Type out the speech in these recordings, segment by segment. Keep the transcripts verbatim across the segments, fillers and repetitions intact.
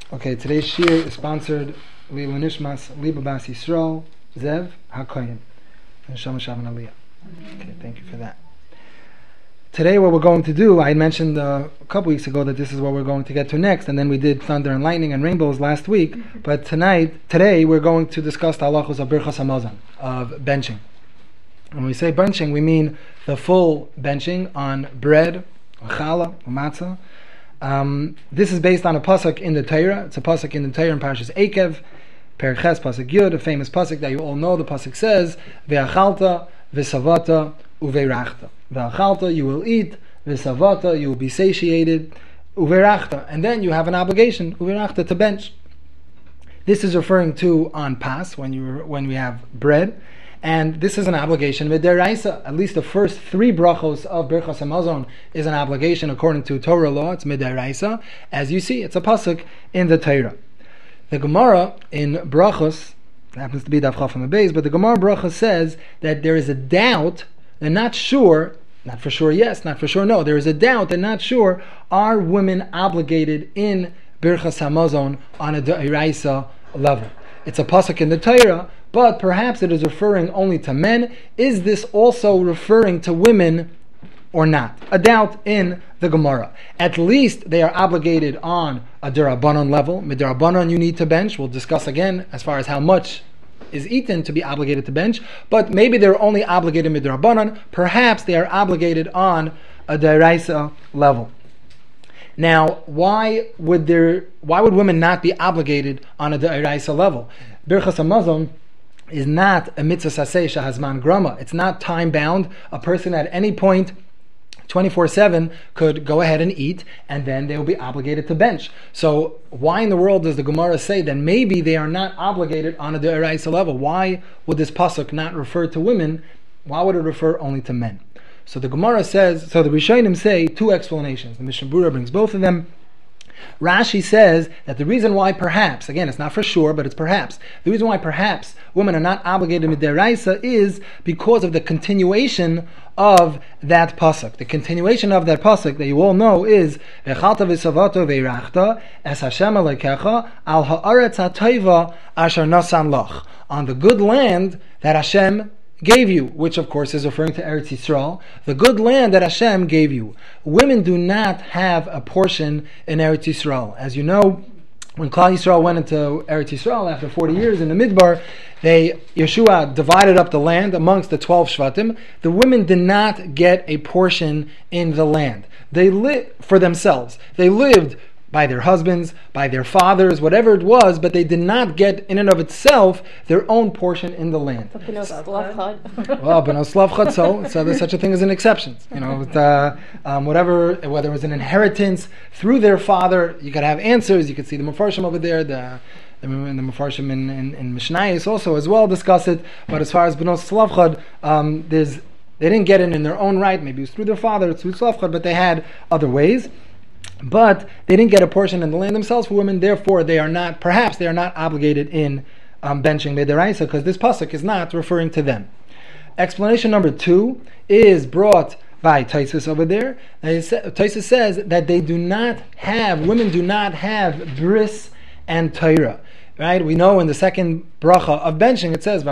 Okay, today's shir is sponsored Leila Nishmas Liba Bas Yisrael Zev HaKoyim and Shama Shavan Aliyah. Okay, thank you for that. Today what we're going to do, I had mentioned uh, a couple weeks ago that this is what we're going to get to next, and then we did thunder and lightning and rainbows last week, but tonight, today we're going to discuss the halachos of Birchas Hamazon, of benching. When we say benching, we mean the full benching on bread, challah, matzah. Um, this is based on a pasuk in the Torah. It's a pasuk in the Torah in Parashas Eikev, Perek Ches, pasuk Yud, a famous pasuk that you all know. The pasuk says, "Ve'achalta, v'savata, uveirachta." Ve'achalta, you will eat. V'savata, you will be satiated. Uveirachta, and then you have an obligation, uveirachta, to bench. This is referring to on Pas, when you when we have bread. And this is an obligation mid'oraisa. At least the first three brachos of Birchas Hamazon is an obligation according to Torah law. It's mid'oraisa. As you see, it's a pasuk in the Torah. The Gemara in Brachos, it happens to be Daf Chaf on the base, but the Gemara Brachos says that there is a doubt. They're not sure, not for sure yes, not for sure no. There is a doubt. They're not sure. Are women obligated in Birchas Hamazon on a d'oraisa level? It's a pasuk in the Torah, but perhaps it is referring only to men. Is this also referring to women or not? A doubt in the Gemara. At least they are obligated on a d'Rabbanan level. Mid'Rabbanan you need to bench. We'll discuss again as far as how much is eaten to be obligated to bench. But maybe they're only obligated mid'Rabbanan. Perhaps they are obligated on a d'oraisa level. Now, why would there? Why would women not be obligated on a d'oraisa level? Birchas Hamazon is not a mitzvah saseh shehazman grama. It's not time bound. A person at any point, twenty-four seven, could go ahead and eat, and then they will be obligated to bench. So, why in the world does the Gemara say that maybe they are not obligated on a d'oraisa level? Why would this pasuk not refer to women? Why would it refer only to men? So the Gemara says, so the Rishonim say two explanations. The Mishnah Berurah brings both of them. Rashi says that the reason why perhaps, again it's not for sure, but it's perhaps, the reason why perhaps women are not obligated mid'oraisa is because of the continuation of that pasuk. The continuation of that pasuk that you all know is V'chalta v'savato v'irachta es Hashem Elokecha al ha'aretz ha'toiva asher nasan lach, on the good land that Hashem gave you, which of course is referring to Eretz Yisrael, the good land that Hashem gave you. Women do not have a portion in Eretz Yisrael. As you know, when Klal Yisrael went into Eretz Yisrael after forty years in the Midbar, they Yeshua divided up the land amongst the twelve Shvatim. The women did not get a portion in the land. They lived for themselves. They lived by their husbands, by their fathers, whatever it was, but they did not get in and of itself their own portion in the land. Well, B'nos Lavchad, so, so there's such a thing as an exception. You know, with, uh, um, whatever, whether it was an inheritance through their father, you could have answers. You could see the Mefarshim over there, the the, the Mefarshim in, in, in Mishnayos also as well discuss it. But as far as B'nos Lavchad, um, there's they didn't get it in their own right. Maybe it was through their father, through Lavchad, but they had other ways. But they didn't get a portion in the land themselves for women, therefore they are not, perhaps they are not obligated in um, benching mid'oraisa, because this pasuk is not referring to them. Explanation number two is brought by Taisus over there. Taisus says that they do not have, women do not have bris and Torah. Right? We know in the second bracha of benching it says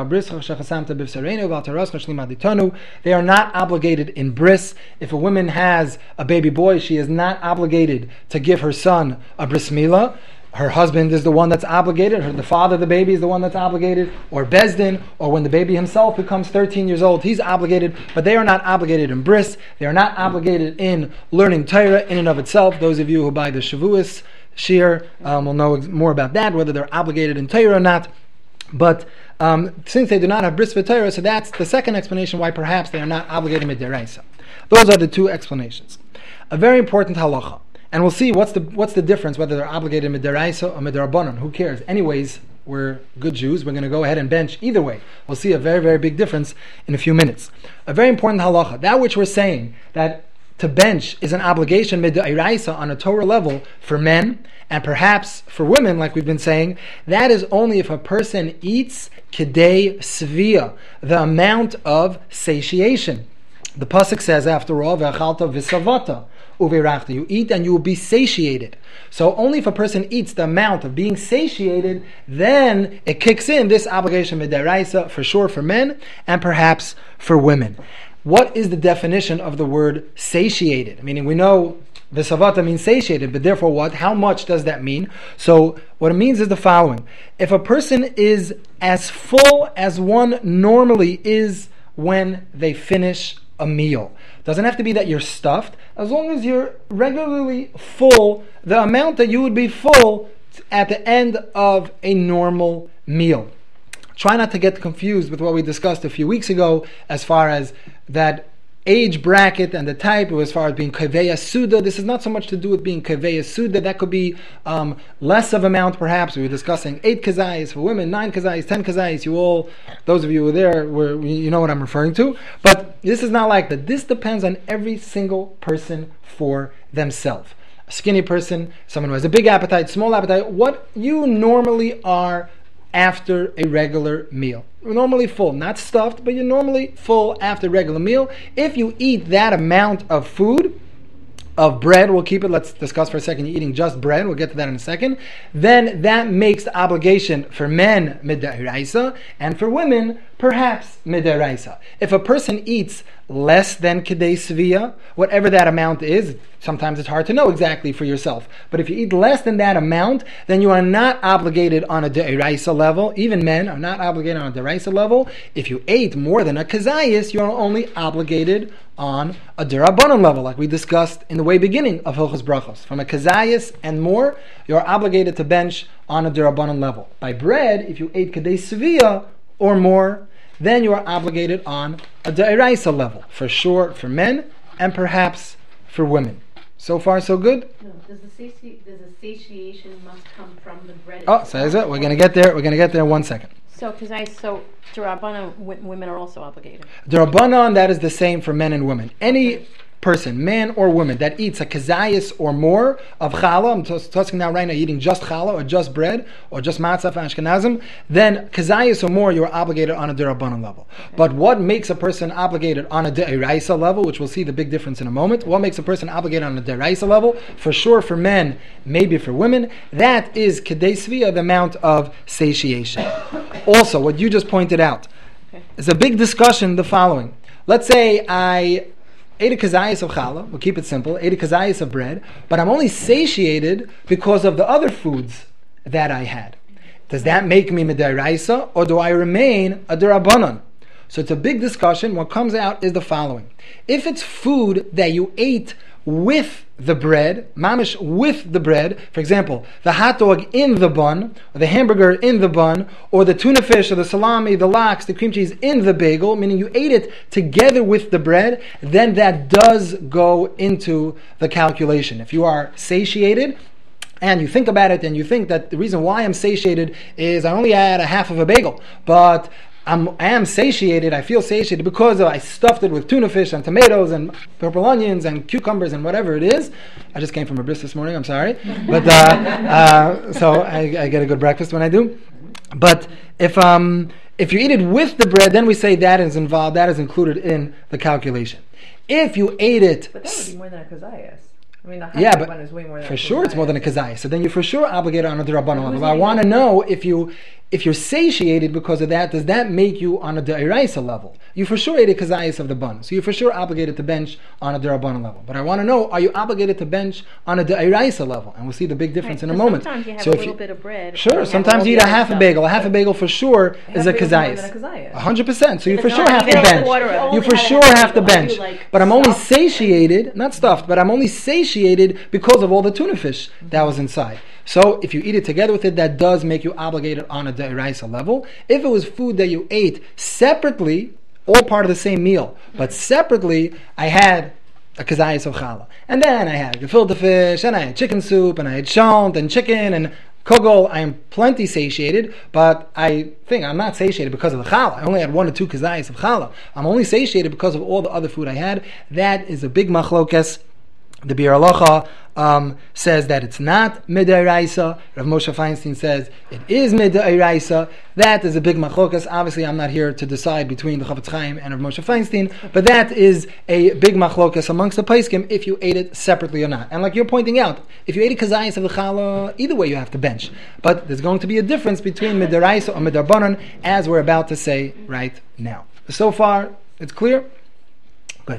they are not obligated in bris. If a woman has a baby boy, she is not obligated to give her son a bris milah. Her husband is the one that's obligated, her, the father of the baby is the one that's obligated, or Bezdin, or when the baby himself becomes thirteen years old, he's obligated, but they are not obligated in bris. They are not obligated in learning Torah in and of itself. Those of you who buy the Shavuos Shir um, will know more about that, whether they're obligated in Torah or not. But um, since they do not have bris v'Torah, so that's the second explanation why perhaps they are not obligated mid'oraisa. Those are the two explanations. A very important halacha, and we'll see what's the what's the difference whether they're obligated mid'oraisa or mid'Rabbanan. Who cares? Anyways, we're good Jews. We're going to go ahead and bench either way. We'll see a very very big difference in a few minutes. A very important halacha, that which we're saying that to bench is an obligation mid'oraisa on a Torah level for men, and perhaps for women, like we've been saying, that is only if a person eats kedei svia, the amount of satiation. The pasuk says, after all, ve'achalta v'savata. uveirachta. You eat and you will be satiated. So only if a person eats the amount of being satiated, then it kicks in this obligation midaraisa, for sure for men and perhaps for women. What is the definition of the word satiated? Meaning we know Vesavata means satiated, but therefore what? How much does that mean? So what it means is the following. If a person is as full as one normally is when they finish a meal, doesn't have to be that you're stuffed, as long as you're regularly full, the amount that you would be full at the end of a normal meal. Try not to get confused with what we discussed a few weeks ago as far as that age bracket and the type, as far as being kaveya suda. This is not so much to do with being kaveya suda. That could be um, less of amount perhaps. We were discussing eight kazayas for women, nine kazayas, ten kazayas. You all, those of you who were there, were, you know what I'm referring to. But this is not like that. This depends on every single person for themselves. A skinny person, someone who has a big appetite, small appetite, what you normally are after a regular meal. You're normally full, not stuffed, but you're normally full after a regular meal. If you eat that amount of food, of bread, we'll keep it, let's discuss for a second, you're eating just bread, we'll get to that in a second, then that makes the obligation for men midaraisa, and for women, perhaps midaraisa. If a person eats less than kedei svia, whatever that amount is, sometimes it's hard to know exactly for yourself, but if you eat less than that amount, then you are not obligated on a deiraisa level. Even men are not obligated on a deiraisa level. If you ate more than a kazayis, you are only obligated on a derabanan level, like we discussed in the way beginning of Hilchos Brachos. From a kazayis and more, you are obligated to bench on a derabanan level. By bread, if you ate kedei svia or more, then you are obligated on a deiraisa level, for sure for men and perhaps for women. So far, so good? No, does the, sati- does the satiation must come from the bread? Oh, so is it? We're going to get there. We're going to get there in one second. So, because I so D'Rabbanan, women are also obligated. D'Rabbanan, that is the same for men and women. Any person, man or woman, that eats a kazayis or more of challah, I'm t- talking now right now, eating just challah or just bread or just matzah for Ashkenazim, then kazayis or more, you're obligated on a D'Rabbanan level. Okay. But what makes a person obligated on a Deiraisa level, which we'll see the big difference in a moment, what makes a person obligated on a Deiraisa level, for sure for men, maybe for women, that is kedei svia, the amount of satiation. Also, what you just pointed out, okay, is a big discussion, the following. Let's say I ate a kazayas of challah, we'll keep it simple, ate a kazayas of bread, but I'm only satiated because of the other foods that I had. Does that make me midaraisa, or do I remain a derabanan? So it's a big discussion. What comes out is the following. If it's food that you ate with the bread, mamish with the bread, for example, the hot dog in the bun, or the hamburger in the bun, or the tuna fish, or the salami, the lox, the cream cheese in the bagel, meaning you ate it together with the bread, then that does go into the calculation. If you are satiated, and you think about it, and you think that the reason why I'm satiated is I only had a half of a bagel, but I'm, I am satiated, I feel satiated because I stuffed it with tuna fish and tomatoes and purple onions and cucumbers and whatever it is. I just came from a bris this morning, I'm sorry. But uh, uh, so I, I get a good breakfast when I do. But if um if you eat it with the bread, then we say that is involved, that is included in the calculation. If you ate it... But that would be more than a kazayas. I mean, the yeah, but one is way more than for a sure it's more than a kazayas. So then you're for sure obligated on a D'Rabbanan level. But I want to that? know if you if you're satiated because of that, does that make you on a Deiraisa level? You for sure ate a kazayas of the bun, so you're for sure obligated to bench on a D'Rabbanan level. But I want to know, are you obligated to bench on a Deiraisa level? And we'll see the big difference right, in a moment. Sometimes you have so a if little you, bit of bread. Sure, sometimes you eat a half a bagel. A half a bagel for sure is a kazayas. A hundred percent. So you for sure have to bench. You for sure have to bench. But I'm only satiated, not stuffed, but I'm only satiated because of all the tuna fish that was inside. So if you eat it together with it, that does make you obligated on a Deiraisa level. If it was food that you ate separately, all part of the same meal, but separately, I had a kazayas of challah, and then I had gefilte fish, and I had chicken soup, and I had shont, and chicken, and kogol. I am plenty satiated, but I think I'm not satiated because of the challah. I only had one or two kazayas of challah. I'm only satiated because of all the other food I had. That is a big machlokes The Bir Halacha um, says that it's not Mid'Oraisa. Rav Moshe Feinstein says it is Mid'Oraisa. That is a big machlokas. Obviously, I'm not here to decide between the Chafetz Chaim and Rav Moshe Feinstein, but that is a big machlokas amongst the Paiskim if you ate it separately or not. And like you're pointing out, if you ate a kazayis of the challah, either way you have to bench. But there's going to be a difference between Mid'Oraisa or Mid'Arbanan, as we're about to say right now. So far, it's clear? Good.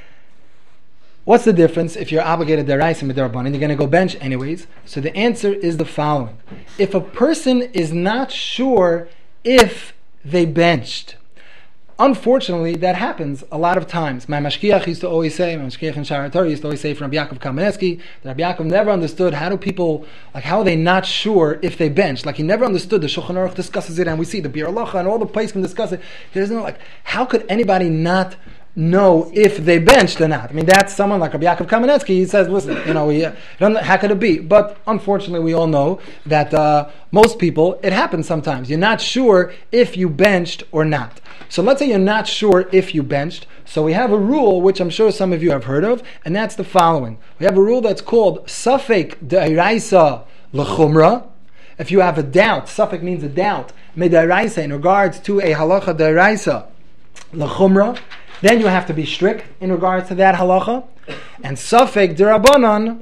What's the difference if you're obligated deraisa and midrabanan? You're going to go bench anyways. So the answer is the following: if a person is not sure if they benched, unfortunately that happens a lot of times. My mashkiach used to always say, my mashkiach in Sha'ar Torah used to always say from Rabbi Yaakov Kamenetsky, that Rabbi Yaakov never understood how do people, like how are they not sure if they benched? Like he never understood. The Shulchan Aruch discusses it, and we see the Bir Halacha and all the places can discuss it. He doesn't know, like, how could anybody not know if they benched or not? I mean, that's someone like Rabbi Yaakov Kamenetsky. He says, listen, you know, we, uh, don't know, how could it be? But unfortunately, we all know that uh, most people, it happens sometimes. You're not sure if you benched or not. So let's say you're not sure if you benched. So we have a rule, which I'm sure some of you have heard of, and that's the following. We have a rule that's called Safek De'iraisa L'chumra. If you have a doubt, Safek means a doubt, Me'De'iraisa, in regards to a halacha De'iraisa L'chumra, then you have to be strict in regards to that halacha. And Safek Derabanan,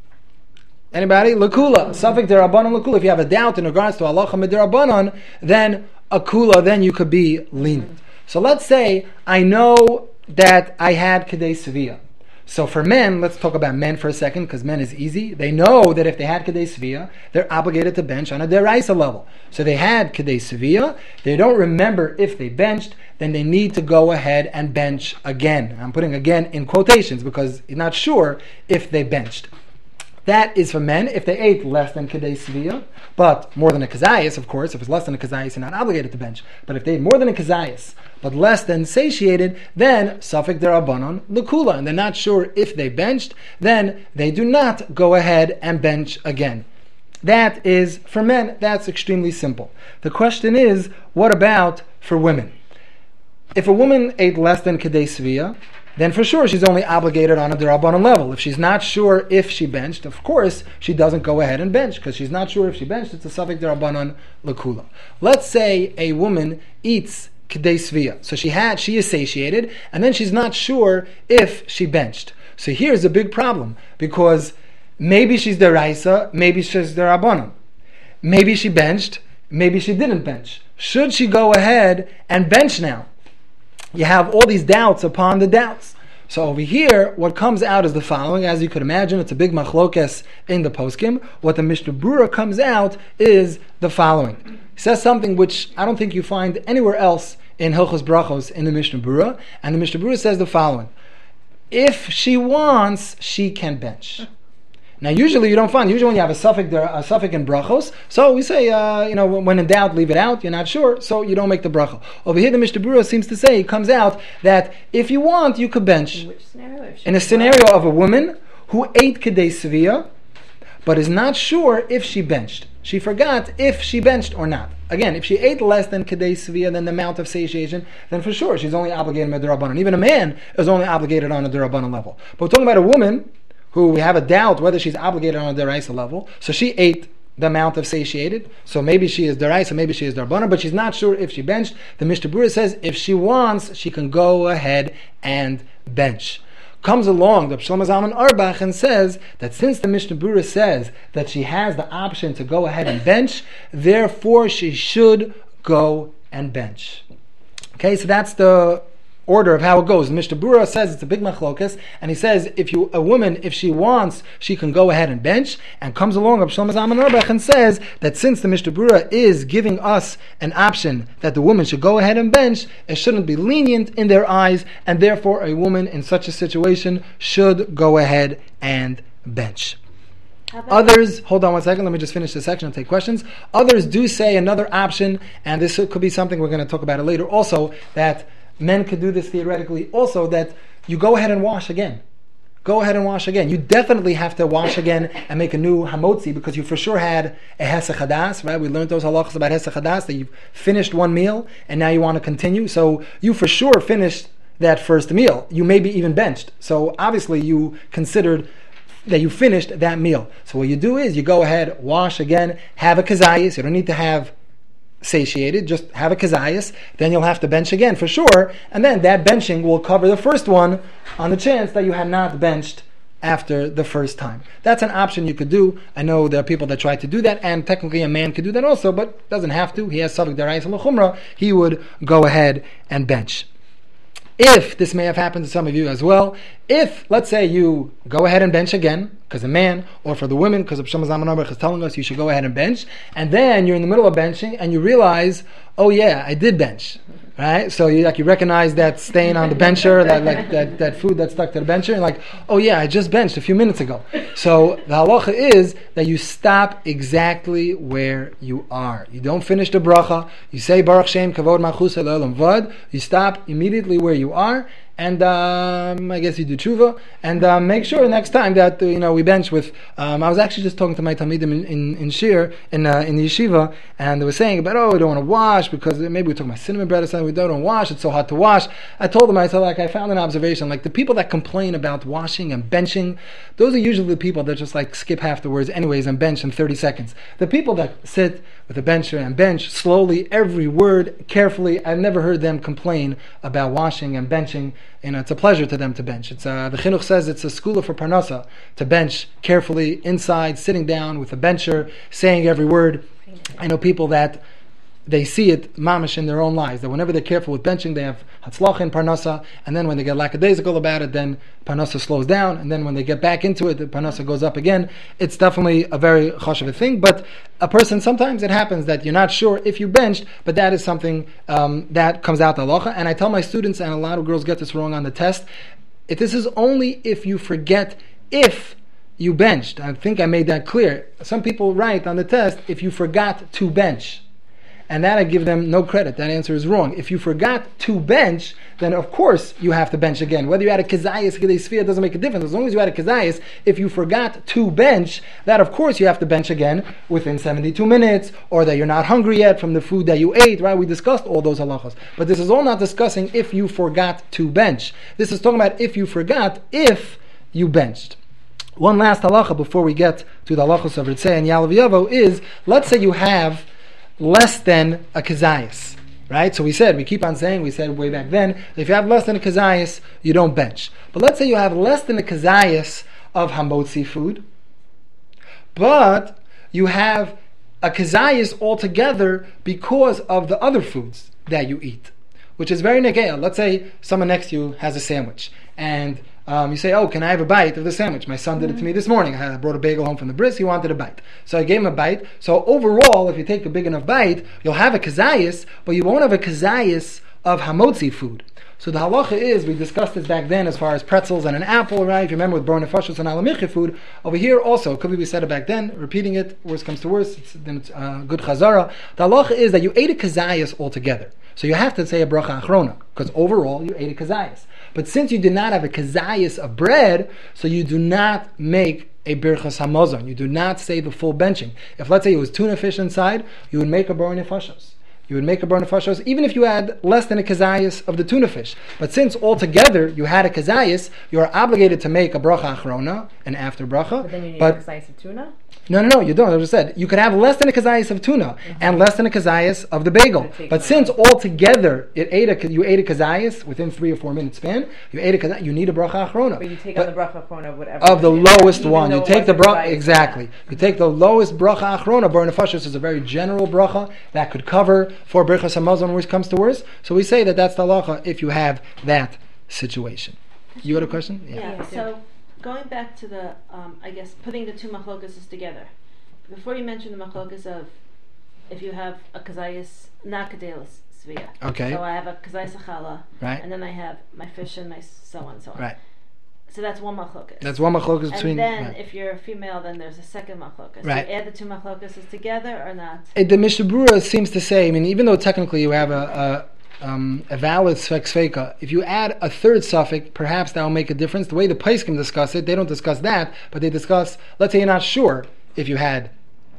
anybody? Lakula. Safek Derabanan Lakula. If you have a doubt in regards to halacha Miderabanan, then Akula, then you could be lenient. So let's say I know that I had Kedei Sevilla. So for men, let's talk about men for a second, because men is easy. They know that if they had Kedei Sevilla, they're obligated to bench on a Deraisa level. So they had Kedei Sevilla, they don't remember if they benched, then they need to go ahead and bench again. I'm putting again in quotations, because you're not sure if they benched. That is for men if they ate less than Kedei Sevilla, but more than a Kazayas, of course. If it's less than a Kazayas, you're not obligated to bench. But if they ate more than a Kazayas, but less than satiated, then Safek Derabanan L'kula, and they're not sure if they benched, then they do not go ahead and bench again. That is for men. That's extremely simple. The question is, what about for women? If a woman ate less than Kedei Sevilla, then for sure she's only obligated on a Derabanan level. If she's not sure if she benched, of course she doesn't go ahead and bench, because she's not sure if she benched. It's a Safek Derabanan L'kula. Let's say a woman eats Kedei Sevilla. So she had, she is satiated, and then she's not sure if she benched. So here's a big problem, because maybe she's Deraisa, maybe she's Derabanan. Maybe she benched, maybe she didn't bench. Should she go ahead and bench now? You have all these doubts upon the doubts. So over here, what comes out is the following. As you could imagine, it's a big machlokes in the poskim. What the Mishnah Berurah comes out is the following. He says something which I don't think you find anywhere else in Hilchos Brachos in the Mishnah Berurah. And the Mishnah Berurah says the following. If she wants, she can bench. Now, usually you don't find. Usually, when you have a suffix, there a suffix in brachos. So we say, uh, you know, when in doubt, leave it out. You're not sure, so you don't make the bracha. Over here, the Mishnah Berurah seems to say, it comes out that if you want, you could bench. In which scenario? In a scenario of a woman who ate Kedei Sevilla, but is not sure if she benched. She forgot if she benched or not. Again, if she ate less than Kedei Sevilla, than the amount of satiation, then for sure she's only obligated on a Derabanan. Even a man is only obligated on a Derabanan level. But we're talking about a woman who we have a doubt whether she's obligated on a Deraisa level. So she ate the amount of satiated. So maybe she is Deraisa, maybe she is Derabanan, but she's not sure if she benched. The Mishnah Berurah says if she wants, she can go ahead and bench. Comes along the Shlomo Zalman Auerbach and says that since the Mishnah Berurah says that she has the option to go ahead and bench, therefore she should go and bench. Okay, so that's the order of how it goes. The Mishnah Berurah says it's a big machlokas, and he says if you a woman, if she wants, she can go ahead and bench. And comes along Reb Shlomo Zalman Auerbach and says that since the Mishnah Berurah is giving us an option that the woman should go ahead and bench, it shouldn't be lenient in their eyes, and therefore a woman in such a situation should go ahead and bench. Others, hold on one second, let me just finish this section and take questions. Others do say another option, and this could be something we're going to talk about it later also, that men could do this theoretically also, that you go ahead and wash again. Go ahead and wash again. You definitely have to wash again and make a new hamotzi, because you for sure had a hesach hadas, right? We learned those halachas about hesach hadas, that you've finished one meal and now you want to continue. So you for sure finished that first meal. You may be even benched. So obviously you considered that you finished that meal. So what you do is you go ahead, wash again, have a kazayis. You don't need to have satiated, just have a kazayas, then you'll have to bench again for sure, and then that benching will cover the first one on the chance that you had not benched after the first time. That's an option you could do. I know there are people that try to do that, and technically a man could do that also, but doesn't have to. He has Savik Darayis al-Khumra, he would go ahead and bench. If, this may have happened to some of you as well, if, let's say you go ahead and bench again, because a man, or for the women, because Rav Shlomo Zalman Auerbach is telling us you should go ahead and bench, and then you're in the middle of benching, and you realize, oh yeah, I did bench. Right? So you like you recognize that stain on the bencher, that like that, that food that stuck to the bencher, and like, oh yeah, I just benched a few minutes ago. So the halacha is that you stop exactly where you are. You don't finish the bracha. You say Baruch Shem Kavod Malchus Elolam Vad. You stop immediately where you are, and um, I guess you do tshuva, and um, make sure next time that uh, you know we bench with. Um, I was actually just talking to my talmidim in in, in shir in uh, in the yeshiva, and they were saying about oh we don't want to wash because maybe we talking about cinnamon bread or something. We don't want to wash; it's so hard to wash. I told them I said like I found an observation like the people that complain about washing and benching, those are usually the people that just like skip half the words anyways and bench in thirty seconds. The people that sit with a bencher and bench slowly every word carefully, I've never heard them complain about washing and benching. You know, it's a pleasure to them to bench. It's uh, the chinuch says it's a school for parnasa to bench carefully inside, sitting down with a bencher, saying every word. I know people that they see it mamish in their own lives, that whenever they're careful with benching, they have hatzlacha in parnasa, and then when they get lackadaisical about it, then parnasa slows down, and then when they get back into it, the parnasa goes up again. It's definitely a very chashuv thing, but a person, sometimes it happens that you're not sure if you benched, but that is something um, that comes out the halacha, and I tell my students, and a lot of girls get this wrong on the test, if this is only if you forget if you benched. I think I made that clear. Some people write on the test, if you forgot to bench. And that I give them no credit. That answer is wrong. If you forgot to bench, then of course you have to bench again. Whether you had a kazayas, kedei sphere, doesn't make a difference. As long as you had a kazayas, if you forgot to bench, that of course you have to bench again within seventy-two minutes, or that you're not hungry yet from the food that you ate, right? We discussed all those halachas. But this is all not discussing if you forgot to bench. This is talking about if you forgot, if you benched. One last halacha before we get to the halachos of Ritzeh and Yalav Yavo is, let's say you have less than a kazayas, right? So we said, we keep on saying, we said way back then, that if you have less than a kazayas, you don't bench. But let's say you have less than a kazayas of hamotzi food, but you have a kazayas altogether because of the other foods that you eat, which is very negea. Let's say someone next to you has a sandwich, and Um, you say, oh, can I have a bite of the sandwich? My son did it to me this morning. I brought a bagel home from the bris. He wanted a bite. So I gave him a bite. So overall, if you take a big enough bite, you'll have a kazayas, but you won't have a kazayas of hamotzi food. So the halacha is, we discussed this back then as far as pretzels and an apple, right? If you remember with born nefashos and alamichi food, over here also, could be we said it back then, repeating it, worst comes to worst, it's, then it's uh, good chazara. The halacha is that you ate a kazayas altogether. So you have to say a bracha achrona, because overall you ate a kazayas. But since you did not have a kazayas of bread, so you do not make a birchas hamazon. You do not say the full benching. If let's say it was tuna fish inside, you would make a born nefashos. You would make a born nefashos even if you had less than a kazayas of the tuna fish. But since altogether you had a kazayas, you are obligated to make a bracha achrona, an after bracha. But then you need but, a kazayas of tuna? No, no, no, you don't. As I just said, you could have less than a kazayas of tuna mm-hmm. and less than a kazayas of the bagel. But since altogether it ate a, you ate a kazayas within three or four minutes span, you ate a kazayas, you need a bracha achrona. But you take but on the bracha achrona of whatever. Of the lowest one. You take the bracha, kazayas, exactly. Yeah. You take the lowest bracha achrona. Bar nefashos is a very general bracha that could cover for birchas hamazon worst comes to worst. So we say that that's the halacha if you have that situation. You had a question? Yeah, yeah. So going back to the, um, I guess, putting the two machlokas together. Before you mentioned the machlokas of if you have a kazayas, not kadelis svia. Okay. So I have a kazayas achala, right, and then I have my fish and my so on and so on. Right. So that's one machlokas. That's one machlokas between. And then right. if you're a female, then there's a second machlokas. Right. So you add the two machlokas together or not? It, the Mishnah Berurah seems to say, I mean, even though technically you have a, a Um, a valid sfek sveika. If you add a third suffix, perhaps that will make a difference. The way the Paiskim discuss it, they don't discuss that, but they discuss, let's say you're not sure if you had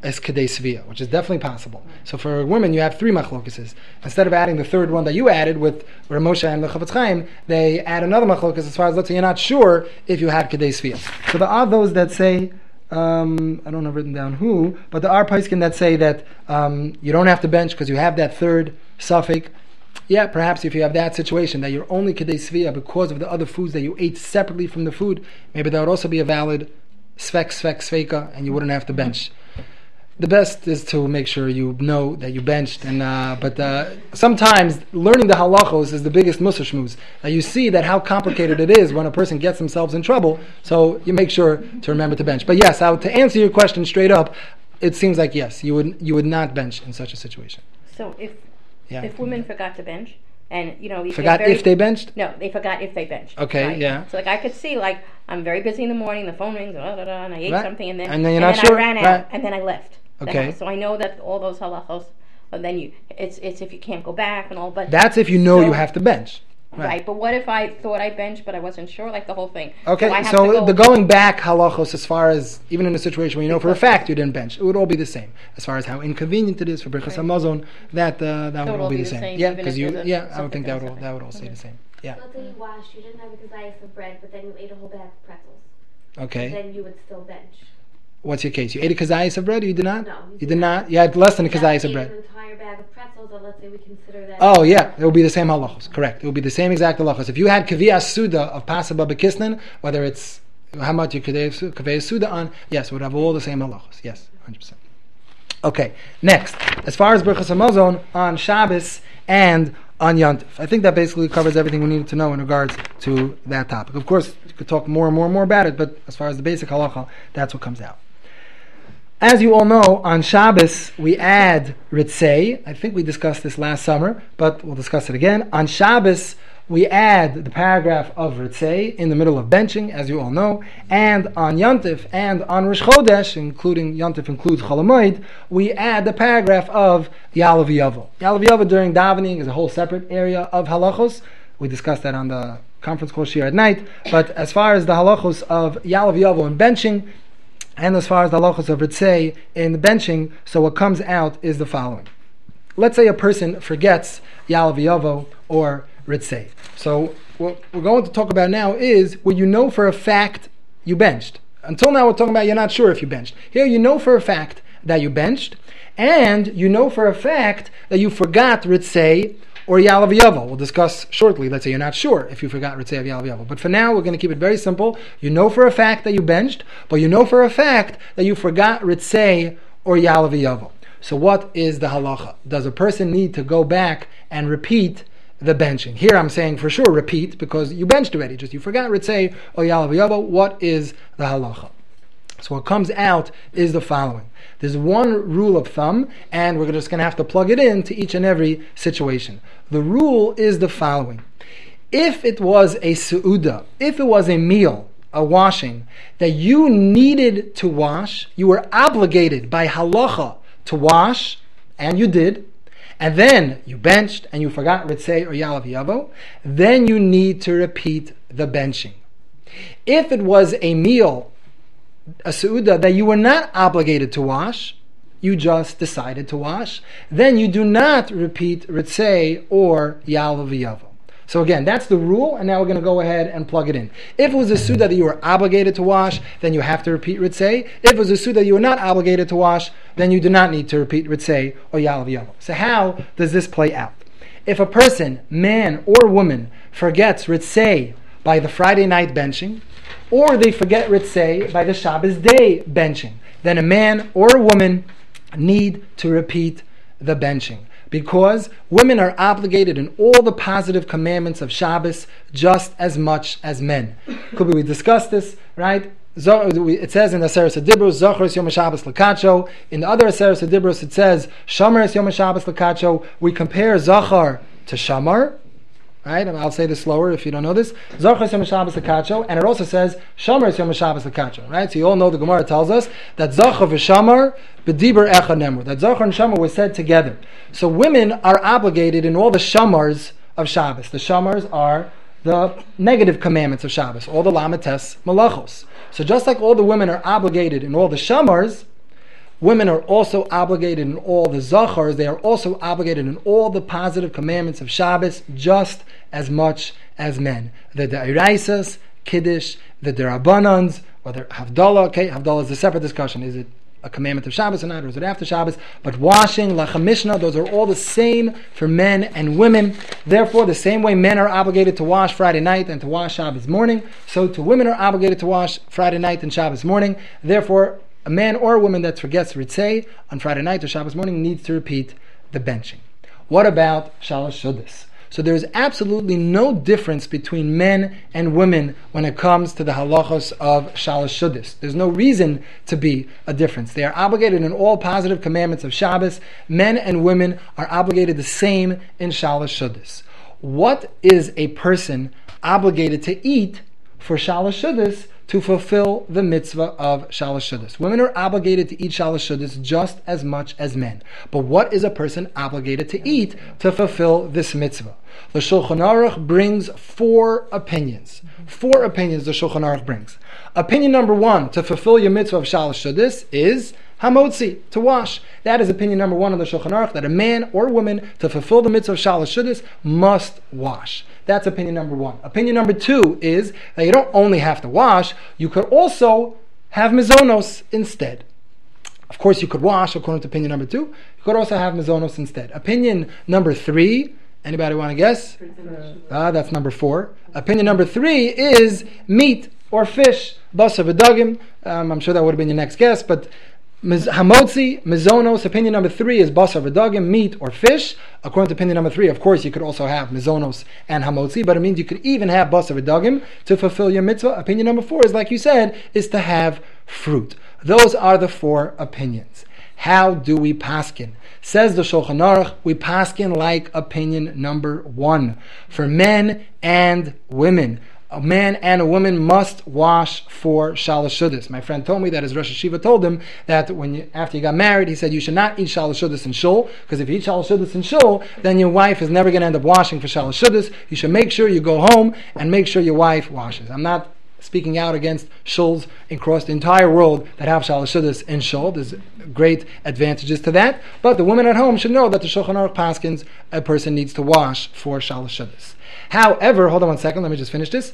is Kedei Svia, which is definitely possible. So for a woman, you have three machlokeses. Instead of adding the third one that you added with Rav Moshe and the Chavetz Chaim, they add another machlokes as far as, let's say, you're not sure if you had Kedei Svia. So there are those that say, um, I don't have written down who, but there are poskim that say that um, you don't have to bench because you have that third suffix. Yeah, perhaps if you have that situation that you're only Kedei Svia because of the other foods that you ate separately from the food, maybe that would also be a valid Svek, Svek, Sveika, and you wouldn't have to bench. The best is to make sure you know that you benched, and uh, but uh, sometimes learning the halachos is the biggest musar shmuz. Uh, you see that how complicated it is when a person gets themselves in trouble, so you make sure to remember to bench. But yes, I would, to answer your question straight up, it seems like yes, you would you would not bench in such a situation. So if Yeah. if women forgot to bench, and you know, if Forgot they're very, if they benched? No, they forgot if they benched. Okay, right? yeah. So like I could see, like I'm very busy in the morning, the phone rings, da, da, da, and I ate Right. something, and then And then you're and not then sure? I ran out, Right. and then I left. the Okay. house. So I know that all those halachos, and then you, it's it's if you can't go back and all, but That's if you know so- you have to bench. Right. Right. But what if I thought I benched, but I wasn't sure, like the whole thing? Okay, so, I have so to go, the going back halachos, as far as even in a situation where you know for a fact you didn't bench, it would all be the same. As far as how inconvenient it is for Birchas Right. Hamazon, that uh, that So would all be the same. Yeah, even because if you, there's a- yeah, I would something think that would all, else. that would all stay the same. Yeah. So let's say you washed, you didn't have a kazayas of bread, but then you ate a whole bag of pretzels. Okay. Then you would still bench. What's your case? You ate a kazayas of bread, or you did not? No, You you did did not. You had less than a If kazayas you of ate bread. an entire bag of pretzels, and let's say we consider that. Oh yeah, it will be the same halachos. Correct. It will be the same exact halachos. If you had kaviyas suda of pasaba bekisnan, whether it's how much you kaviyas suda on, yes, it would have all the same halachos. Yes, one hundred percent. Okay. Next, as far as Birchas Hamazon on Shabbos and on Yontif, I think that basically covers everything we needed to know in regards to that topic. Of course, you could talk more and more and more about it, but as far as the basic halacha, that's what comes out. As you all know, on Shabbos we add ritzei. I think we discussed this last summer, but we'll discuss it again. On Shabbos we add the paragraph of ritzei in the middle of benching, as you all know. And on Yontif and on Rosh Chodesh, including Yontif includes Chol HaMoed, we add the paragraph of Ya'alav Yavo. Ya'alav Yavo during davening is a whole separate area of halachos. We discussed that on the conference call Shir at night. But as far as the halachos of Ya'alav Yavo and benching, and as far as the halachos of ritzei in the benching, so what comes out is the following. Let's say a person forgets Ya'alav Yavo or ritzei. So what we're going to talk about now is where you know for a fact you benched. Until now we're talking about you're not sure if you benched. Here you know for a fact that you benched, and you know for a fact that you forgot ritzei or Ya'alav Yavo. We'll discuss shortly. Let's say you're not sure if you forgot ritzei of Ya'alav Yavo. But for now, we're going to keep it very simple. You know for a fact that you benched, but you know for a fact that you forgot ritzei or Ya'alav Yavo. So what is the halacha? Does a person need to go back and repeat the benching? Here I'm saying for sure repeat, because you benched already. Just you forgot ritzei or Ya'alav Yavo. What is the halacha? So what comes out is the following. There's one rule of thumb, and we're just going to have to plug it in to each and every situation. The rule is the following. If it was a su'uda, if it was a meal, a washing, that you needed to wash, you were obligated by halacha to wash, and you did, and then you benched and you forgot ritzei or Ya'alav Yavo, then you need to repeat the benching. If it was a meal, a su'uda that you were not obligated to wash, you just decided to wash, then you do not repeat ritzei or Ya'alav Yavo. So again, that's the rule, and now we're going to go ahead and plug it in. If it was a su'uda that you were obligated to wash, then you have to repeat ritzei. If it was a su'uda that you were not obligated to wash, then you do not need to repeat ritzei or Ya'alav Yavo. So how does this play out? If a person, man or woman, forgets ritzei by the Friday night benching, or they forget ritzei by the Shabbos day benching, then a man or a woman need to repeat the benching. Because women are obligated in all the positive commandments of Shabbos just as much as men. Could be we discussed this, right? It says in the Aseres HaDibros, Zachar Yom HaShabbos Lakacho. In the other Aseres HaDibros it says, Shomer Yom HaShabbos Lakacho. We compare Zachar to Shamar. Right? I'll say this slower if you don't know this. Zachar Yom HaShabbos Lakacho. And it also says, Shomer Yom HaShabbos Lakacho. Right? So you all know the Gemara tells us that Zachar v'Shamar b'diber echa nemru. That Zachar and Shamar were said together. So women are obligated in all the Shamars of Shabbos. The Shamars are the negative commandments of Shabbos, all the Lamates Malachos. So just like all the women are obligated in all the Shamars, Women are also obligated in all the zachars. They are also obligated in all the positive commandments of Shabbos just as much as men. The De'iraisas, Kiddush, the Derabanans, whether Havdalah, okay, Havdalah is a separate discussion. Is it a commandment of Shabbos or not, or is it after Shabbos? But washing, Lechem Mishnah, those are all the same for men and women. Therefore, the same way men are obligated to wash Friday night and to wash Shabbos morning, so too women are obligated to wash Friday night and Shabbos morning. Therefore, a man or a woman that forgets Ritzei on Friday night or Shabbos morning needs to repeat the benching. What about Shalosh Shudas? So there is absolutely no difference between men and women when it comes to the halachos of Shalosh Shudas. There's no reason to be a difference. They are obligated in all positive commandments of Shabbos. Men and women are obligated the same in Shalosh Shudas. What is a person obligated to eat for Shalosh Shudas to fulfill the mitzvah of Shalosh Shudas? Women are obligated to eat Shalosh Shudas just as much as men. But what is a person obligated to eat to fulfill this mitzvah? The Shulchan Aruch brings four opinions. Four opinions the Shulchan Aruch brings. Opinion number one, to fulfill your mitzvah of Shalosh Shudas, is hamotzi, to wash. That is opinion number one of the Shulchan Aruch, that a man or woman, to fulfill the mitzvah of Shalosh Shudas, must wash. That's opinion number one. Opinion number two is that you don't only have to wash, you could also have mizonos instead. Of course, you could wash according to opinion number two. You could also have mizonos instead. Opinion number three, anybody want to guess? Ah, that's number four. Opinion number three is meat or fish, basar v'dagim. Um, I'm sure that would have been your next guess, but hamotzi, mizonos, opinion number three is basar v'dagim, meat or fish. According to opinion number three, of course, you could also have mizonos and hamotzi, but it means you could even have basar v'dagim to fulfill your mitzvah. Opinion number four is, like you said, is to have fruit. Those are the four opinions. How do we paskin? Says the Shulchan Aruch, we paskin like opinion number one. For men and women, a man and a woman must wash for Shalosh Shudas. My friend told me that his Rosh Hashiva told him that when you, after you got married, he said you should not eat Shalosh Shudas in shul, because if you eat Shalosh Shudas in shul, then your wife is never going to end up washing for Shalosh Shudas. You should make sure you go home and make sure your wife washes. I'm not speaking out against shuls across the entire world that have Shalosh Shudas in shul. There's great advantages to that. But the women at home should know that the Shulchan Aruch paskins a person needs to wash for Shalosh Shudas. However, hold on one second, let me just finish this.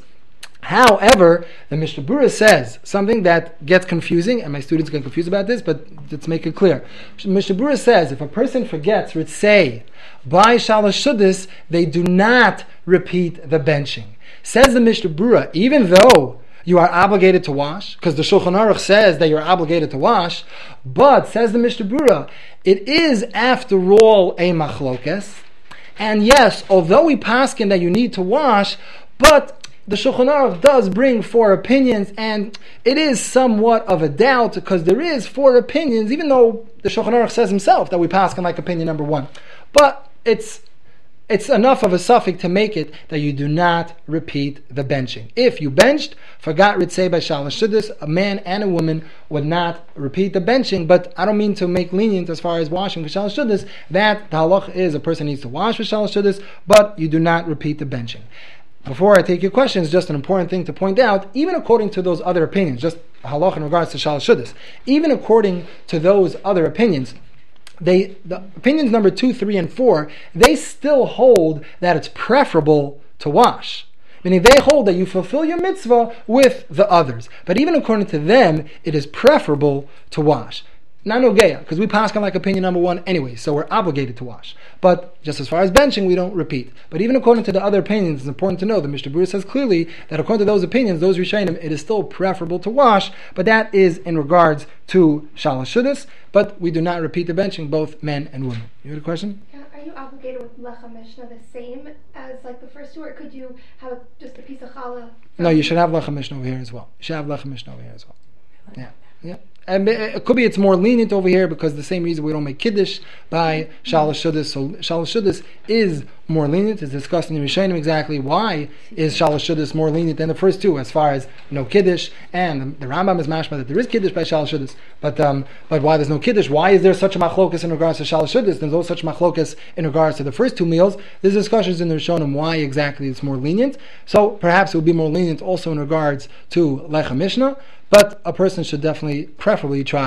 However, the Mishnah Berurah says something that gets confusing, and my students get confused about this, but let's make it clear. Mishnah Berurah says if a person forgets Ritzei by Shalosh Shudas, they do not repeat the benching. Says the Mishnah Berurah, even though you are obligated to wash, because the Shulchan Aruch says that you're obligated to wash, but, says the Mishnah Berurah, it is after all a machlokes, and yes, although we paskin that you need to wash, but the Shulchan Aruch does bring four opinions, and it is somewhat of a doubt, because there is four opinions, even though the Shulchan Aruch says himself that we paskin like opinion number one. But it's It's enough of a suffix to make it that you do not repeat the benching. If you benched, forgot Ritzei by Shalosh Shudas, a man and a woman would not repeat the benching, but I don't mean to make lenient as far as washing for Shalosh Shudas. That, the halach is, a person needs to wash for Shalosh Shudas, but you do not repeat the benching. Before I take your questions, just an important thing to point out, even according to those other opinions, just halach in regards to Shalosh Shudas, even according to those other opinions, They, the opinions number two, three, and four, they still hold that it's preferable to wash. Meaning they hold that you fulfill your mitzvah with the others. But even according to them, it is preferable to wash. Not nogeya, because we pass on like opinion number one anyway, so we're obligated to wash. But just as far as benching, we don't repeat. But even according to the other opinions, it's important to know, the Mishnah Berurah says clearly that according to those opinions, those Rishonim, it is still preferable to wash, but that is in regards to Shalosh Shudas, but we do not repeat the benching, both men and women. You had a question? Yeah, are you obligated with Lechem Mishnah the same as like the first two, or could you have just a piece of challah? No, you should have Lechem Mishnah over here as well. You should have Lechem Mishnah over here as well. Yeah, yeah. And it could be it's more lenient over here because the same reason we don't make Kiddush by Shalosh Shudas. So Shalosh Shudas is more lenient. It's discussed in the Rishonim exactly why is Shalosh Shudas more lenient than the first two as far as no Kiddush. And the Rambam is mashma that there is Kiddush by Shalosh Shudas. But um, but why there's no Kiddush? Why is there such a machlokas in regards to Shalosh Shudas? There's no such machlokas in regards to the first two meals. There's discussions in the Rishonim why exactly it's more lenient. So perhaps it will be more lenient also in regards to Lechem Mishnah. But a person should definitely, preferably try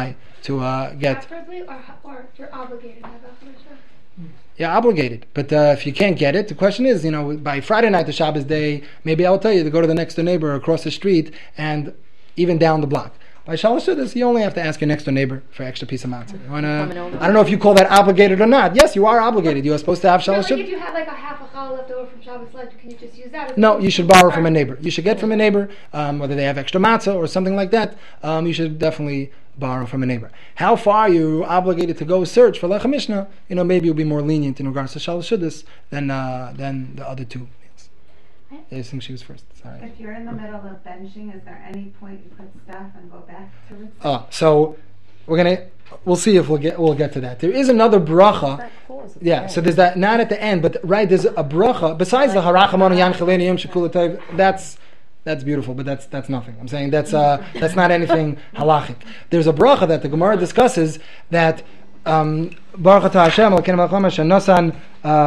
to uh, get. Preferably, or, or you're obligated to have Lecha Mishnah? Yeah, obligated. But uh, if you can't get it, the question is, you know, by Friday night, the Shabbos day, maybe I'll tell you to go to the next door neighbor across the street and even down the block. By Shalosh Seudos, you only have to ask your next door neighbor for an extra piece of matzah. You wanna? I don't know if you call that obligated or not. Yes, you are obligated. You are supposed to have Shalosh No, Seudos. like if you have like a half a challah left over from Shabbos lunch, can you just use that? As No, you should borrow from a neighbor. You should get from a neighbor, um, whether they have extra matzah or something like that. Um, you should definitely borrow from a neighbor. How far you're obligated to go search for Lecha Mishnah, you know, maybe you'll be more lenient in regards to Shalosh Seudos than uh, than the other two meals. I think she was first. Sorry. If you're in the middle of benching, is there any point you could stop and go back to it? Uh, so we're gonna we'll see if we'll get we'll get to that. There is another bracha. Yeah, so there's that not at the end, but right there's a bracha besides the harachamonu yan cheleni yom shekula tov. That's that's beautiful, but that's that's nothing. I'm saying that's uh, that's not anything halachic. There's a bracha that the Gemara discusses that um, Baruch Atah Hashem Elokeinu melech haolam shenosan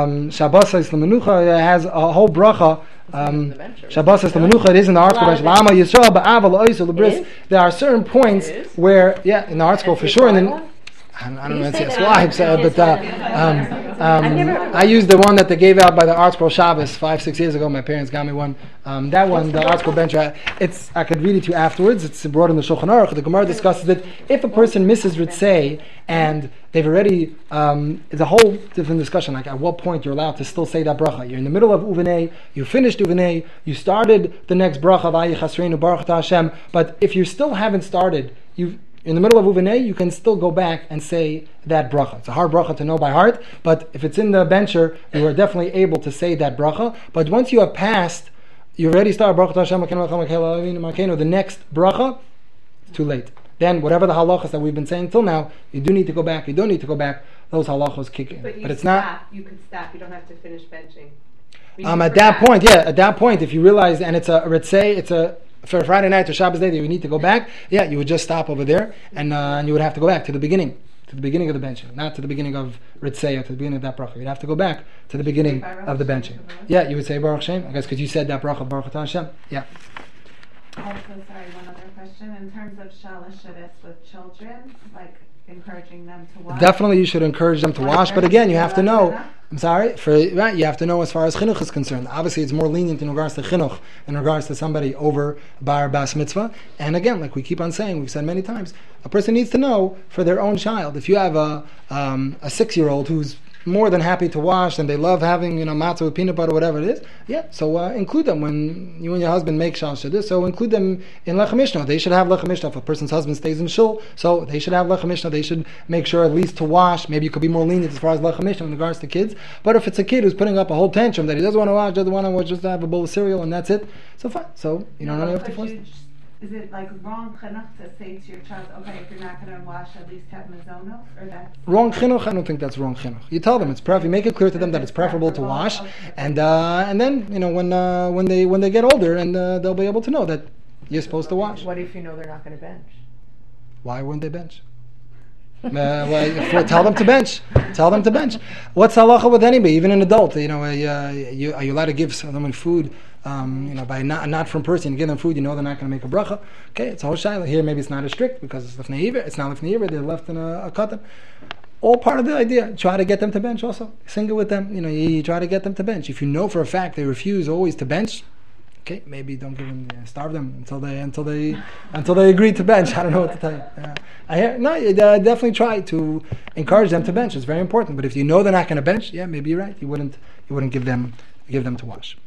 Shabbos l'menucha has a whole bracha. Um, Shabbos l'menucha. It is in the article. Lama Yisrael ba'ava l'ois l'bris. There are certain points where, yeah, in the article for sure. And then I don't, I don't know if it's why, but uh, um, um, I used the one that they gave out by the Art Scroll Shabbos five, six years ago. My parents got me one. Um, that one, the Art Scroll Bench, it's I could read it to you afterwards. It's brought in the Shulchan Aruch. The Gemara discusses that if a person misses Ritzei and they've already, um, it's a whole different discussion. Like at what point you're allowed to still say that bracha. You're in the middle of Uvenei, you finished Uvenei, you started the next bracha of Ayi Chasreinu Baruch Atah Hashem. But if you still haven't started, you've in the middle of Uvenei, you can still go back and say that bracha. It's a hard bracha to know by heart, but if it's in the bencher, you are definitely able to say that bracha. But once you have passed, you already started Baruch Atah Hashem Elokeinu melech haolam, the next bracha, it's too late. Then whatever the halachas that we've been saying till now, you do need to go back, you don't need to go back, those halachas kick in. But, you but it's stop, not... You could stop, you don't have to finish benching. I mean, Um, at that point, yeah, at that point, if you realize, and it's a, let's say, it's a, for Friday night or Shabbos day that you need to go back, yeah, you would just stop over there, and uh, and you would have to go back to the beginning, to the beginning of the benching, not to the beginning of Ritzei or to the beginning of that bracha. You'd have to go back to the beginning of the benching. Yeah, you would say Baruch Shem, I guess, because you said that bracha, Baruch Atah Hashem. Yeah. Also, sorry, one other question. In terms of Shalosh Seudos with children, like encouraging them to wash. Definitely, you should encourage them to wash, but again, you have to know. I'm sorry, for right, you have to know as far as chinuch is concerned. Obviously, it's more lenient in regards to chinuch, in regards to somebody over bar bas mitzvah. And again, like we keep on saying, we've said many times, a person needs to know for their own child. If you have a um, a six-year-old who's more than happy to wash and they love having, you know, matzah with peanut butter, whatever it is, yeah, so uh, include them when you and your husband make Shalosh Seudos. So include them in Lecha Mishnah. They should have Lecha Mishnah. If a person's husband stays in shul, so they should have Lecha Mishnah. They should make sure at least to wash. Maybe you could be more lenient as far as Lecha Mishnah in regards to kids. But if it's a kid who's putting up a whole tantrum that he doesn't want to wash, doesn't want to wash, just have a bowl of cereal and that's it, so fine. So you don't No, have to but force you- them. Is it like wrong chinuch to say to your child, okay, if you're not going to wash, at least have mazonos, or that's Wrong chinuch? I don't think that's wrong chinuch. You tell them it's preferable. You make it clear to them that it's preferable to wash, and uh, and then you know when uh, when they when they get older, and uh, they'll be able to know that you're supposed to wash. What if you know they're not going to bench? Why wouldn't they bench? uh, well, if, tell them to bench. Tell them to bench. What's halacha with anybody, even an adult? You know, uh, you, are you allowed to give someone food? Um, you know, by not not from person, you give them food, you know they're not going to make a bracha. Okay, it's a whole shayla. Here, maybe it's not as strict because it's lefnei iver. It's not lefnei iver. They're left in a, a katan. All part of the idea. Try to get them to bench. Also, sing it with them. You know, you, you try to get them to bench. If you know for a fact they refuse always to bench, okay, maybe don't give them, uh, starve them until they until they until they agree to bench. I don't know what to tell you. Uh, I hear, no, you, uh, definitely try to encourage them to bench. It's very important. But if you know they're not going to bench, yeah, maybe you're right. You wouldn't you wouldn't give them give them to wash.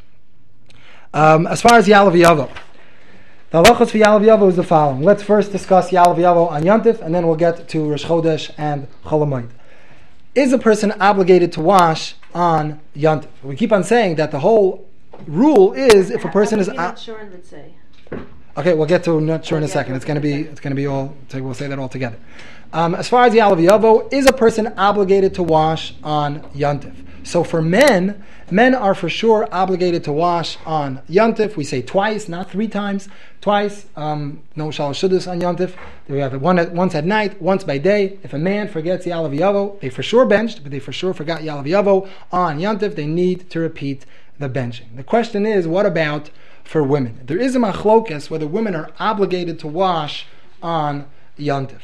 Um, as far as Yalav Yavo, the halachos for Yalav Yavo is the following. Let's first discuss Yalav Yavo on Yontif, and then we'll get to Rosh Chodesh and Chol HaMoed. Is a person obligated to wash on Yontif? We keep on saying that the whole rule is if a person is You're not sure in Ritzei. okay, we'll get to not sure in a second. It's going to be it's going to be all. We'll say that all together. Um, as far as Yalav Yavo, is a person obligated to wash on Yontif? So for men, men are for sure obligated to wash on Yontif. We say twice, not three times. Twice. Um, no Shalosh Seudos on Yontif. We have it one at, once at night, once by day. If a man forgets Yalav Yavo, they for sure benched, but they for sure forgot Yalav Yavo on Yontif. They need to repeat the benching. The question is, what about for women? There is a machlokes whether women are obligated to wash on Yontif.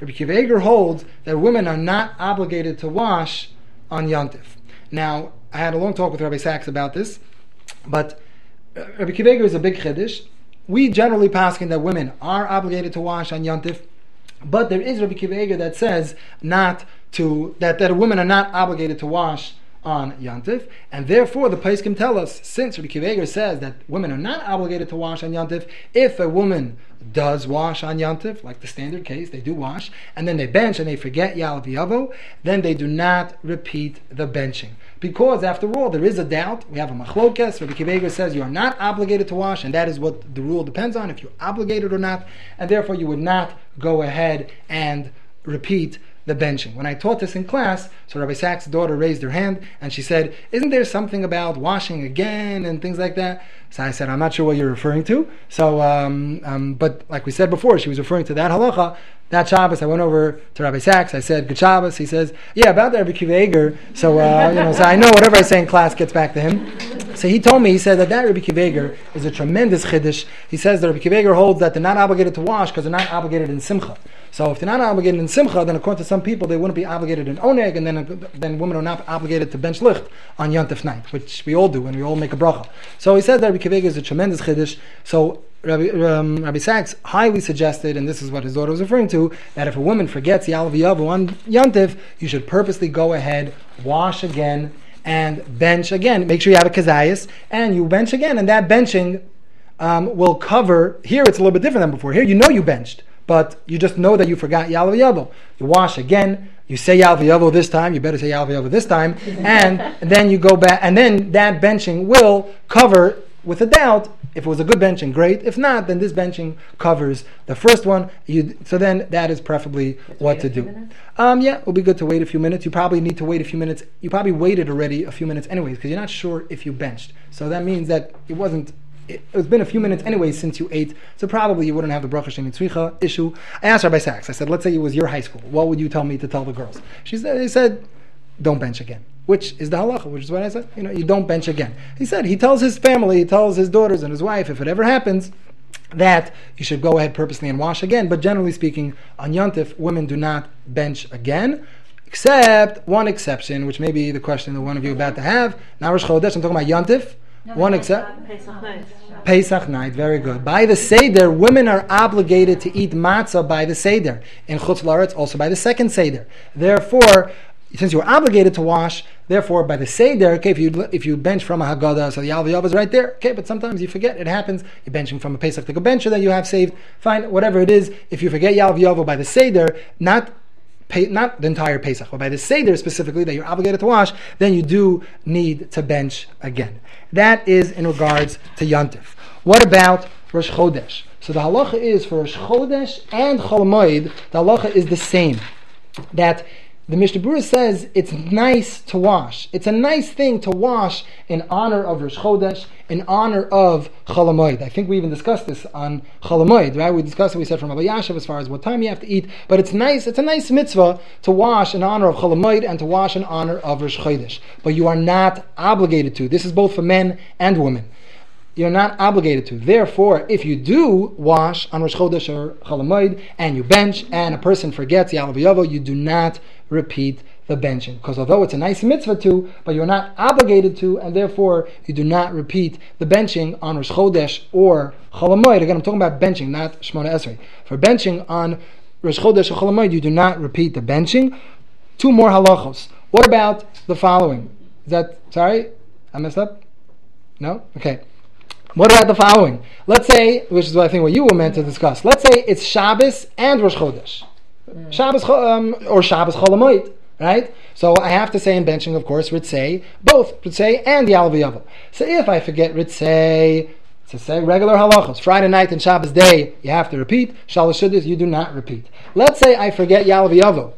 Rabbi Akiva Eiger holds that women are not obligated to wash on Yontif. Now, I had a long talk with Rabbi Sachs about this, but Rabbi Akiva Eiger is a big chiddush. We generally paskin that women are obligated to wash on Yontif, but there is Rabbi Akiva Eiger that says not to that, that women are not obligated to wash on Yontif, and therefore the Paiskim tell us, since Rabbi Akiva Eiger says that women are not obligated to wash on Yontif, if a woman does wash on Yontif, like the standard case, they do wash, and then they bench and they forget Yalav Yavo, then they do not repeat the benching. Because after all, there is a doubt, we have a machlokes, Rabbi Akiva Eiger says you are not obligated to wash, and that is what the rule depends on, if you're obligated or not, and therefore you would not go ahead and repeat the benching. When I taught this in class, so Rabbi Sachs' daughter raised her hand and she said, isn't there something about washing again and things like that? So I said, I'm not sure what you're referring to. So, um, um, but like we said before, she was referring to that halacha. That Shabbos, I went over to Rabbi Sachs. I said, good Shabbos. He says, yeah, about the Rabbi Akiva Eiger. So, uh, you know, so I know whatever I say in class gets back to him. So he told me, he said that that Rabbi Akiva Eiger is a tremendous chiddush. He says that Rabbi Akiva Eiger holds that they're not obligated to wash because they're not obligated in Simcha. So if they're not obligated in Simcha, then according to some people, they wouldn't be obligated in Oneg, and then then women are not obligated to bench licht on Yontif night, which we all do, and we all make a bracha. So he said that Rabbi Akiva Eiger is a tremendous chiddush. So Rabbi, um, Rabbi Sachs highly suggested, and this is what his daughter was referring to, that if a woman forgets Yalav Yavu on Yontif, you should purposely go ahead, wash again, and bench again. Make sure you have a kazayas, and you bench again, and that benching um, will cover. Here it's a little bit different than before. Here you know you benched, but you just know that you forgot Yalav Yavu. You wash again, you say Yalav Yavu this time, you better say Yalav Yavu this time, and, and then you go back, and then that benching will cover, with a doubt, if it was a good benching, great. If not, then this benching covers the first one. You, so then that is preferably what to do. Um, yeah, it will be good to wait a few minutes. You probably need to wait a few minutes. You probably waited already a few minutes anyways, because you're not sure if you benched. So that means that it wasn't, it, it's been a few minutes anyways since you ate, so probably you wouldn't have the bracha sheni tzricha issue. I asked Rabbi Sachs, I said, let's say it was your high school. What would you tell me to tell the girls? She said, they said, don't bench again. Which is the halacha, which is what I said. You know, you don't bench again. He said, he tells his family, he tells his daughters and his wife, if it ever happens, that you should go ahead purposely and wash again. But generally speaking, on Yontif, women do not bench again, except one exception, which may be the question that one of you are about to have. Now Rosh Chodesh, I'm talking about Yontif. No, one exception. Pesach night. Pesach night, very good. By the Seder, women are obligated to eat matzah by the Seder. In Chutz La'aretz, also by the second Seder. Therefore, since you're obligated to wash, therefore by the Seder, okay, if you if you bench from a Haggadah, so the Yalav Yav is right there, okay, but sometimes you forget, it happens, you're benching from a Pesach to a bencher that you have saved, fine, whatever it is, if you forget Yalav Yav by the Seder, not pay, not the entire Pesach, but by the Seder specifically that you're obligated to wash, then you do need to bench again. That is in regards to Yontif. What about Rosh Chodesh? So the halacha is for Rosh Chodesh and Chol Moed, the halacha is the same, that the Mishnah Berurah says it's nice to wash. It's a nice thing to wash in honor of Rosh Chodesh, in honor of Chol Hamoed. I think we even discussed this on Chol Hamoed, right? We discussed it, we said from Rabbi Yashav as far as what time you have to eat. But it's nice, it's a nice mitzvah to wash in honor of Chol Hamoed and to wash in honor of Rosh Chodesh. But you are not obligated to. This is both for men and women. You're not obligated to. Therefore, if you do wash on Rosh Chodesh or Chol Hamoed and you bench and a person forgets Yalav Yavo, you do not repeat the benching. Because although it's a nice mitzvah to, but you're not obligated to, and therefore you do not repeat the benching on Rosh Chodesh or Chol Hamoed. Again, I'm talking about benching, not Shmona Esrei. For benching on Rosh Chodesh or Chol Hamoed, you do not repeat the benching. Two more halachos. What about the following? Is that, sorry? I messed up? No? Okay. What about the following? Let's say, which is what I think what you were meant to discuss. Let's say it's Shabbos and Rosh Chodesh. Mm. Shabbos um, or Shabbos Chol Hamoed, right? So I have to say in benching, of course, Ritzei, both Ritzei and Yalav Yavo. So if I forget Ritzei, to say regular halachos, Friday night and Shabbos day, you have to repeat. Shalosh Shudis, you do not repeat. Let's say I forget Yalav Yavo.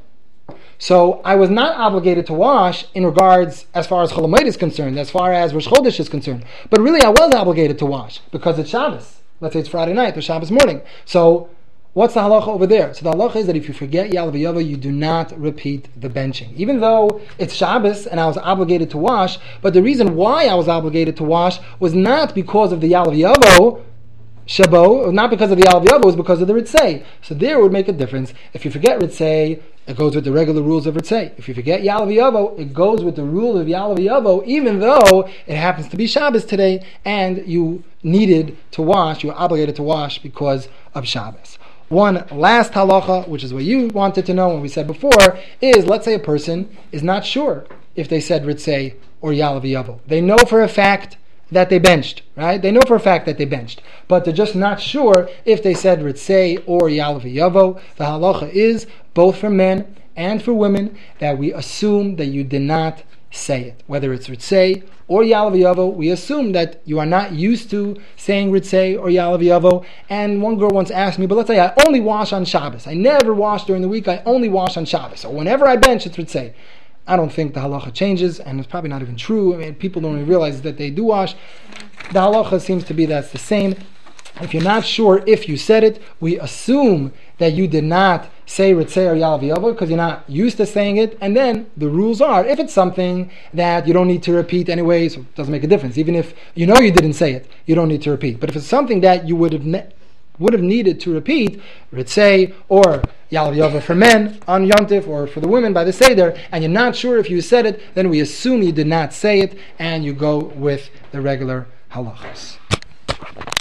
So I was not obligated to wash in regards as far as Chol Hamoed is concerned, as far as Rosh Chodesh is concerned. But really I was obligated to wash because it's Shabbos. Let's say it's Friday night or Shabbos morning. So what's the halacha over there? So the halacha is that if you forget Yalav Yavo, you do not repeat the benching. Even though it's Shabbos and I was obligated to wash, but the reason why I was obligated to wash was not because of the Yalav Yavo, Shabo, not because of the Yalav Yavo, it's because of the Ritzei. So there it would make a difference. If you forget Ritzei, it goes with the regular rules of Ritzei. If you forget Yalav Yavo, it goes with the rule of Yalav Yavo, even though it happens to be Shabbos today, and you needed to wash, you were obligated to wash because of Shabbos. One last halacha, which is what you wanted to know when we said before, is let's say a person is not sure if they said Ritzei or Yalav Yavo. They know for a fact that they benched, right? They know for a fact that they benched, but they're just not sure if they said Ritzei or Yalav Yavo. The halacha is, both for men and for women, that we assume that you did not say it. Whether it's Ritzei or Yalav Yavo, we assume that you are not used to saying Ritzei or Yalav Yavo. And one girl once asked me, but let's say I only wash on Shabbos. I never wash during the week, I only wash on Shabbos. So whenever I bench, it's Ritzei. I don't think the halacha changes, and it's probably not even true. I mean, people don't even realize that they do wash. The halacha seems to be that's the same. If you're not sure if you said it, we assume that you did not say Ritzei or Yalav Yavo because you're not used to saying it. And then the rules are, if it's something that you don't need to repeat anyway, so it doesn't make a difference. Even if you know you didn't say it, you don't need to repeat. But if it's something that you would have ne- would have needed to repeat, Ritzei or Yalav Yavo for men on Yontif, or for the women by the Seder, and you're not sure if you said it, then we assume you did not say it, and you go with the regular halachas.